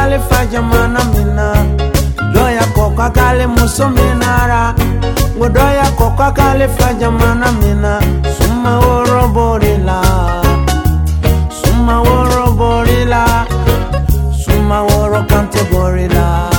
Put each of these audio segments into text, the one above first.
kale fajamana mina doya koka kale musominara ngodoya koka kale fajamana mina suma woro borila suma woro borila suma woro kante borila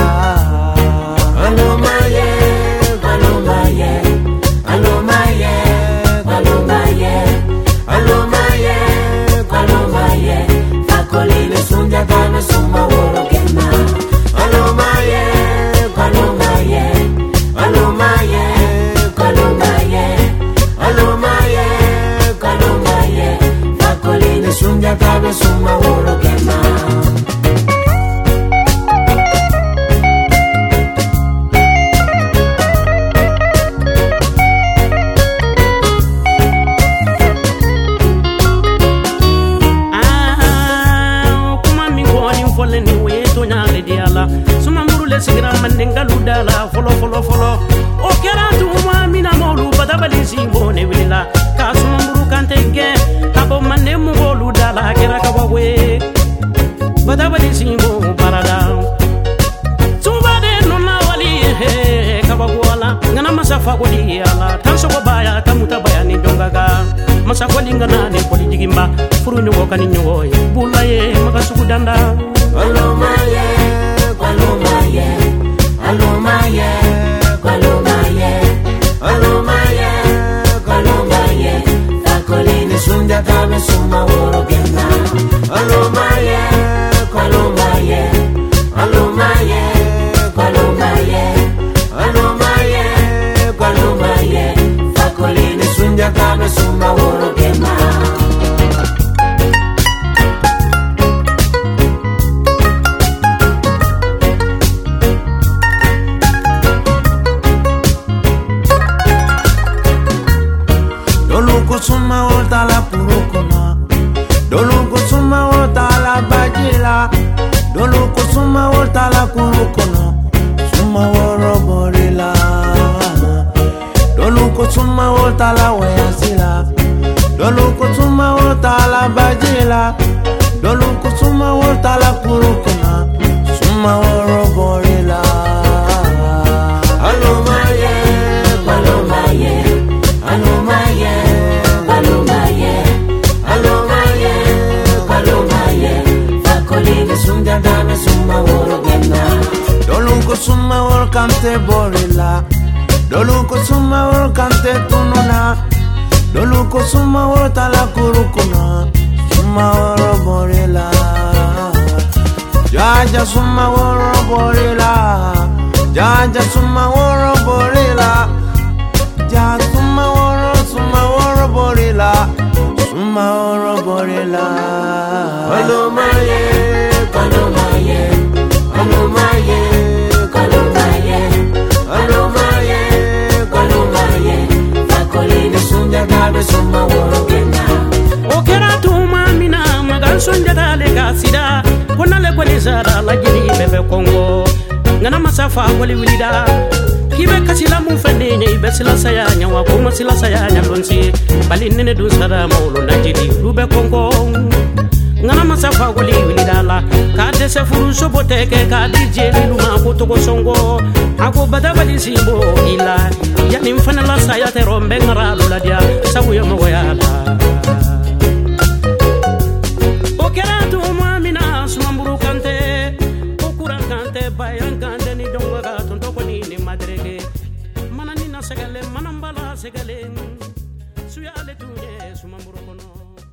Alomaye, alomaye, alomaye, alomaye, alomaye, alomaye. Fakoline sunja dana suma woro gena. Alomaye, alomaye, alomaye, alomaye, alomaye, alomaye. Fakoline sunja dana suma woro gena. Sigira mandenga ludala folo o kera tuma mina molu badabali simone wila ka sumamburu kantenge abo mande mu ludala kera kawawe badabali simbo parada tubade nona wali he kawawala ngana masafa kodi ala tanso ko baya tamuta bayani dongaga masafa lingana ne kodi digimba furu nyogo kani nyogo bulaye makasuku danda alomaye alomaye, alomaye, alomaye, alomaye, alomaye. Fakoline sunja dame suma woro gena. Alomaye, alomaye, alomaye, alomaye, alomaye, alomaye. Fakoline sunja dame suma woro gena. Suma volta la purukona doluko suma volta la bajila doluko suma volta la kurukona suma woro borila doluko suma volta la weyasila doluko suma volta la bajila doluko suma volta la kurukona suma woro borila alomaye alomaye alomaye sunja dame suma woro gena. Dolunko suma woro kante borila. Dolunko suma woro kante tununa. Dolunko suma woro tala kurukuna. Suma woro borila. Jaja suma woro borila. Jaja suma woro borila. Ja suma woro borila. Suma woro borila. Alomaye, alomaye, alomaye, alomaye, alomaye, alomaye. Fakoline sunja dame suma woro gena. O kera tuma mina magan sunja dale kasida. Kona le kweli zara la jini bebe Kongo. Ngana masafa kweli wilida. Kibe kasila mufende nye ibe sila sayanya wakuma sila sayanya lonsi. Bali nene dusara maulo na jini lube Kongo. Ngana masafa wali wilidala kade se furu soboteke kade jeli luma kutoko songo ako badabali simbo ila yani mfana la sayate rombe ngara luladia sabu yo moyala okera tu muamina sumamburu kante okuran kante bayan kante ni donga tonto ko ni madrege manani na segale manambala segale suya ale tunye sumamburu kono